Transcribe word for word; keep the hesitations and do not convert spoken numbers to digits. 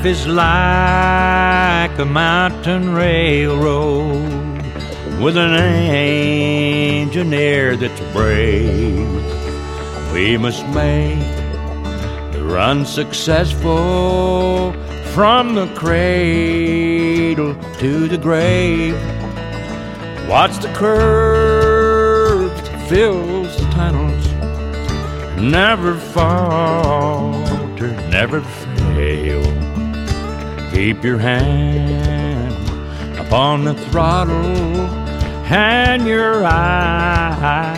Life is like a mountain railroad with an engineer that's brave. We must make the run successful from the cradle to the grave. Watch the curves that fills the tunnels. Never falter, never fail. Keep your hand upon the throttle and your eye